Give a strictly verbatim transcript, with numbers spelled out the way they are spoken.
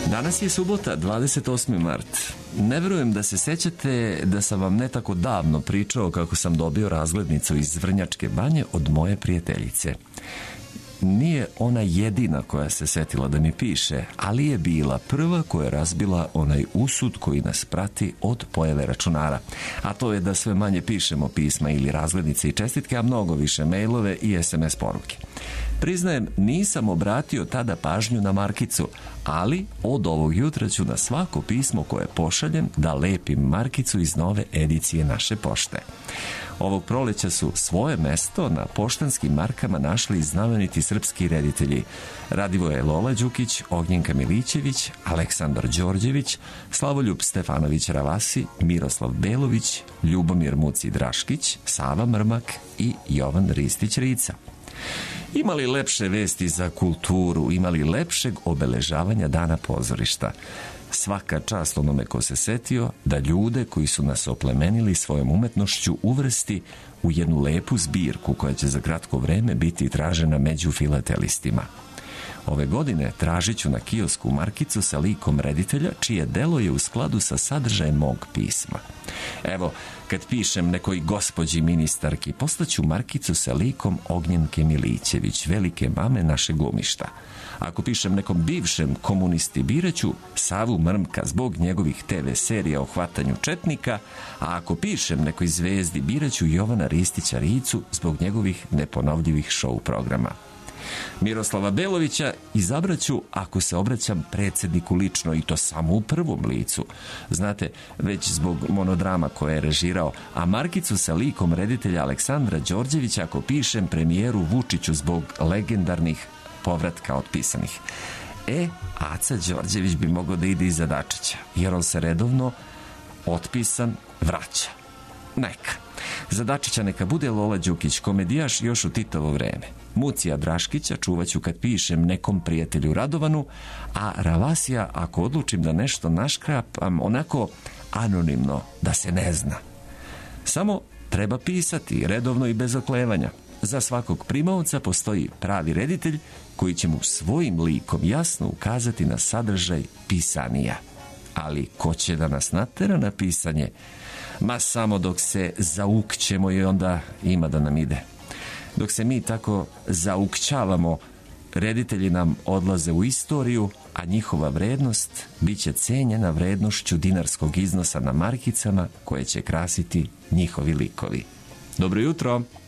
Danas je subota, dvadeset osmi mart. Ne verujem da se sećate da sam vam ne tako davno pričao kako sam dobio razglednicu iz Vrnjačke Banje od moje prijateljice. Nije ona jedina koja se setila da mi piše, ali je bila prva koja je razbila onaj usud koji nas prati od pojave računara. A to je da sve manje pišemo pisma ili razglednice i čestitke, a mnogo više mailove i es em es poruke. Priznajem, nisam obratio tada pažnju na markicu, ali od ovog jutra ću na svako pismo koje pošaljem da lepim markicu iz nove edicije naše pošte. Ovog proleća su svoje mesto na poštanskim markama našli znameniti srpski reditelji Radivoje Lola Đukić, Ognjenka Milićević, Aleksandar Đorđević, Slavoljub Stefanović Ravasi, Miroslav Belović, Ljubomir Muci Draškić, Sava Mrmak i Jovan Ristić Rica. Ima li lepše vesti za kulturu, ima li lepšeg obeležavanja dana pozorišta? Svaka čast onome ko se setio da ljude koji su nas oplemenili svojom umetnošću uvrsti u jednu lepu zbirku koja će za kratko vreme biti tražena među filatelistima. Ove godine tražit ću na kiosku markicu sa likom reditelja čije delo je u skladu sa sadržajem mog pisma. Evo, kad pišem nekoj gospođi ministarki, poslaću markicu sa likom Ognjenke Milićević, velike mame naše glumišta. Ako pišem nekom bivšem komunisti, biraću Savu Mrmka zbog njegovih te ve serija o hvatanju četnika, a ako pišem nekoj zvezdi, biraću Jovana Ristića Ricu zbog njegovih neponovljivih show programa. Miroslava Belovića izabraću ako se obraćam predsjedniku lično i to samo u prvom licu. Znate, već zbog monodrama koje je režirao, a markicu sa likom reditelja Aleksandra Đorđevića ako pišem premijeru Vučiću zbog legendarnih povratka otpisanih. E, Aca Đorđević bi mogao da ide iza Dačića, jer on se redovno otpisan vraća. Neka. Za Dačića neka bude Lola Đukić, komedijaš još u Titovo vreme. Mucija Draškića čuvaću kad pišem nekom prijatelju Radovanu, a Ravasija ako odlučim da nešto naškrapam onako anonimno, da se ne zna. Samo treba pisati, redovno i bez oklevanja. Za svakog primaoca postoji pravi reditelj koji će mu svojim likom jasno ukazati na sadržaj pisanija. Ali ko će da nas natera na pisanje? Ma samo dok se zaukćemo i onda ima da nam ide. Dok se mi tako zaukćavamo, reditelji nam odlaze u istoriju, a njihova vrednost bit će cenjena vrednošću dinarskog iznosa na markicama koje će krasiti njihovi likovi. Dobro jutro!